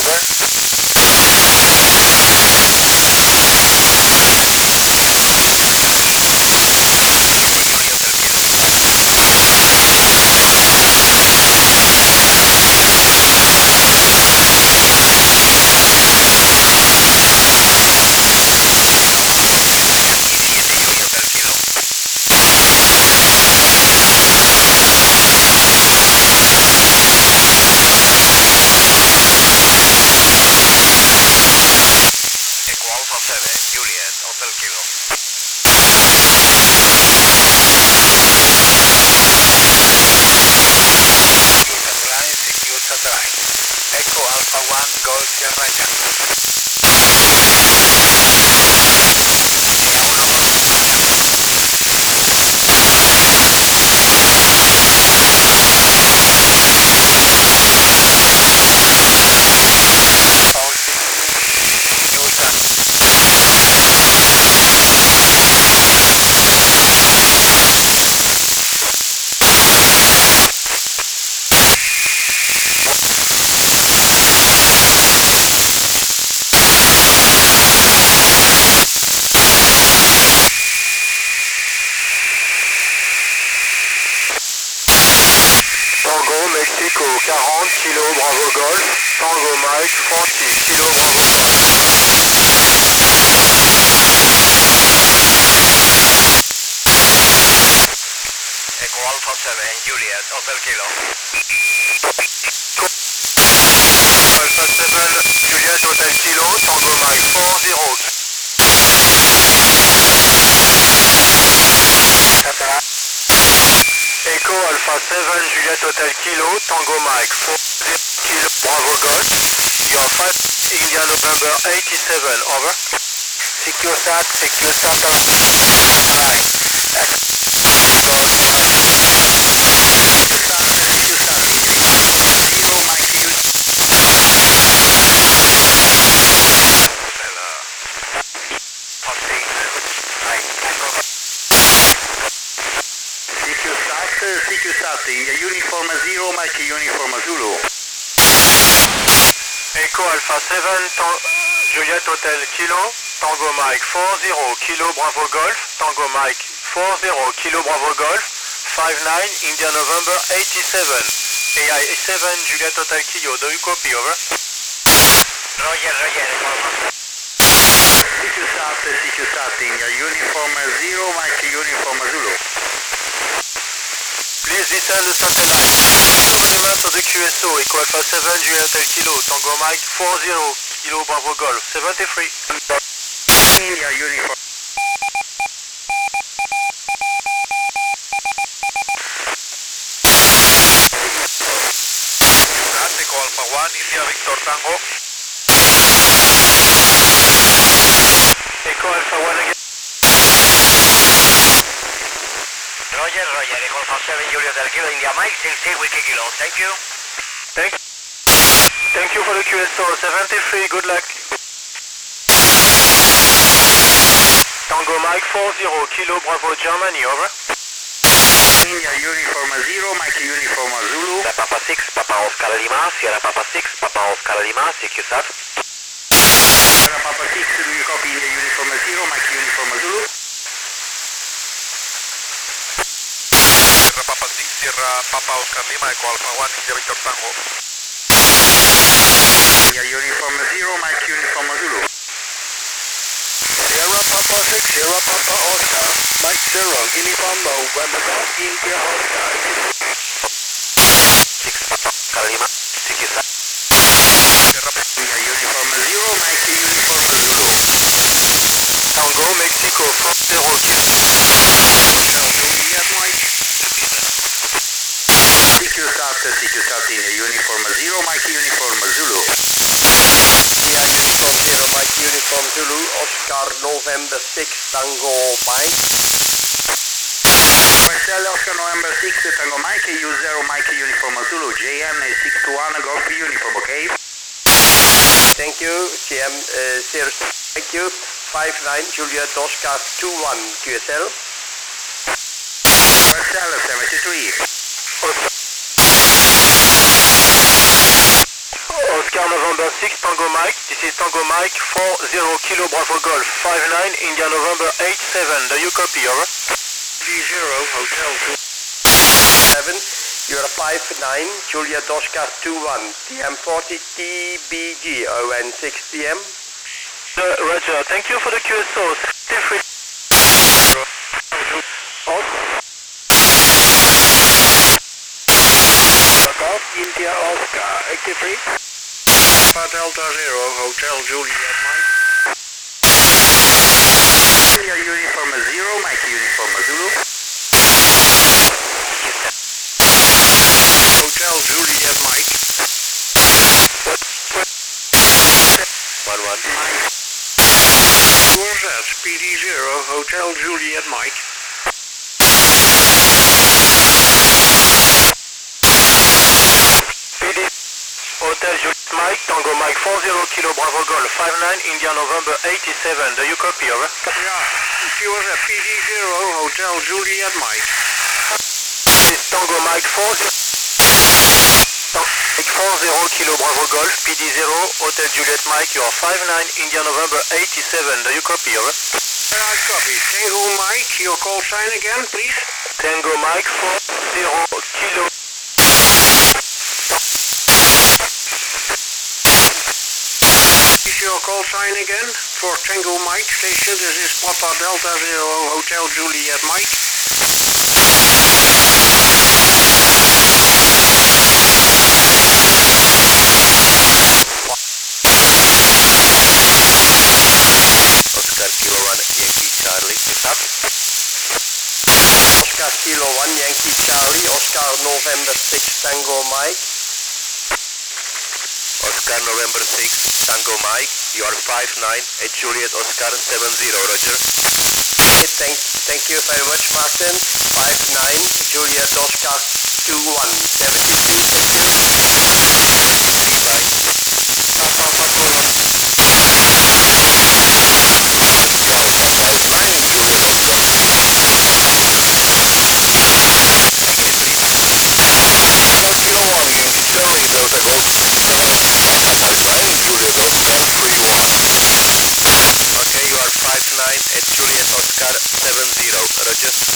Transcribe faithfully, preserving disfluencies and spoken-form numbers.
Mexico quarante kilo Bravo Golf, Tango Mike Francis kilo Echo Alpha seven Juliet Hotel Kilo. Alpha seven Juliet Hotel Kilo, Tango Mike four zero. Echo Alpha seven Juliet Hotel Kilo, Tango Mike four zero Kilo Bravo Golf. You are five India November eighty-seven, over. CQSat, CQSat. India Uniform Zero, Mike Uniform Zulu. Echo Alpha seven, Juliet Hotel Kilo, Tango Mike four zero, Kilo Bravo Golf, Tango Mike four zero, Kilo Bravo Golf, five nine, India November eighty-seven, A I seven, Juliet Hotel Kilo, do you copy, over? Roger, Roger, C Q SAT, C Q SAT, India Uniform Zero, Mike Uniform Zulu. Please descend the satellite. Commandment of the Q S O, Echo Alpha seven, Juliet Hotel Kilo, Tango Mike four zero, Kilo Bravo Golf, seventy-three. India Uniform. Echo Alpha one, India Victor Tango. Echo Alpha one again. Roger, Roger, Echo Alpha seven, Juliet Hotel Kilo, India Mike six six, Wiki Kilo. Thank you. Thank you. Thank you for the Q S O, seventy-three, good luck. Tango Mike four zero, Kilo Bravo Germany, over. India Uniform Zero, Mike Uniform Zulu. Sierra Papa six, Papa Oscar Lima, Sierra Papa six, Papa Oscar Lima, C Q SAT. Sierra Papa six, do you copy India Uniform Zero, Mike Uniform Zulu? Sierra Papa six, Sierra Papa Oscar Lima, Echo Alpha one, India Victor Tango. India Uniform Zero, Mike Uniform Zulu. Sierra Papa six, Sierra Papa Oscar, Mike Zero, Uniform November Golf, India Oscar. six Papa Oscar Lima, C Q SAT. India Uniform Zero, Mike Uniform Zulu. Tango Mexico four zero. Juliet Mike. C Q SAT, C Q SAT, India Uniform Zero, Mike Uniform Zulu. India Uniform Zero, Mike Uniform Zulu, Oscar November six, Tango Mike. Marcel Oscar November six, Tango Mike, U zero, Mike Uniform Zulu, J M six two one, Golf Uniform, okay? Thank you, G M uh, zero, thank you, five nine, Juliet Oscar two one, Q S L. Marcel seventy-three. Oscar Oscar November six, Tango Mike. This is Tango Mike four zero Kilo Bravo Golf five nine, India November eight seven. Do you copy, over? three zero, Hotel seven, you're five nine, Juliet Oscar two one, T M forty T B G, O N six T M. Uh, Roger, thank you for the Q S O. Feel free. India Oscar, activate. Delta Zero, Hotel Juliet Mike. India Uniform Zero, Mike Uniform Zulu. Hotel Juliet Mike. One one. four Z, P D Zero, Hotel Juliet Mike. Hotel Juliet Mike, Tango Mike four zero Kilo Bravo Golf five nine, India November eighty-seven. Do you copy, over? Yeah, Q S F P D zero, Hotel Juliet Mike. This is Tango Mike four zero Kilo Bravo Golf, P D zero, Hotel Juliet Mike, you are five nine, India November eighty-seven. Do you copy, over? I copy. Tango Mike, your call sign again, please. Tango Mike four zero Kilo. Your call sign again for Tango Mike station. This is Papa Delta Zero Hotel Juliet Mike. Oscar Kilo one Yankee Charlie. Oscar Kilo one Yankee Charlie. Oscar November six Tango Mike. Oscar November six Tango Mike, you are five nine at Juliet Oscar seven zero, Roger. Thank, thank you very much, Martin. five nine, Juliet Oscar two one, seventy-two. Kilo one Yankee Charlie, Delta Golf. five nine, Juliet Oscar three one. Okay, you are five nine at Juliet Oscar seven zero, Roger.